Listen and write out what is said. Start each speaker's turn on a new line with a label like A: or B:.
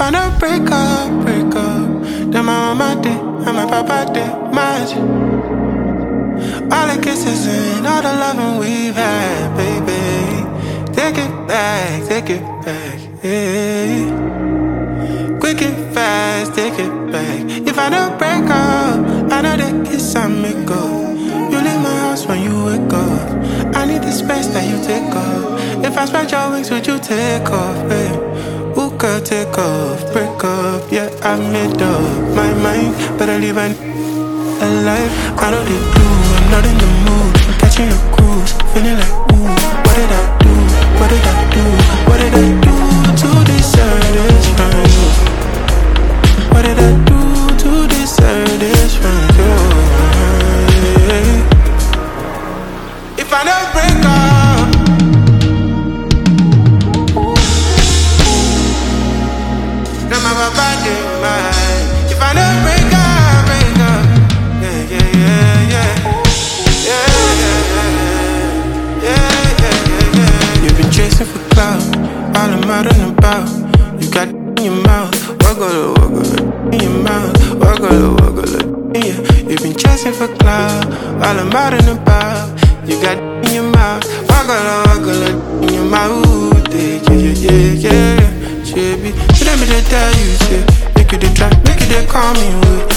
A: I don't break up, then my mama did, and my papa did, much. All the kisses and all the loving we've had, baby. Take it back, yeah. Quick and fast, take it back. If I don't break up, I know the kiss I make go. You leave my house when you wake up. I need the space that you take up. If I spread your wings, would you take off, babe? Who could take off, break up? Yeah, I made up my mind, but I live alive. I know they do, I'm not in the mood. I'm catching your cruise, feeling like ooh. What did I do? What did I do? What did I do to deserve this from you? What did I do to deserve this from you? Yeah. If I don't break up, then my papa did mine. If I don't break up, you've been chasing for clout, all I'm out and about. You got in your mouth, wuggle in your mouth, wuggle in your. You've been chasing for clout, all I'm out and about. You got in your mouth, wuggle in your mouth. Yeah. Should let me tell you, say, make you the try, make you the call me.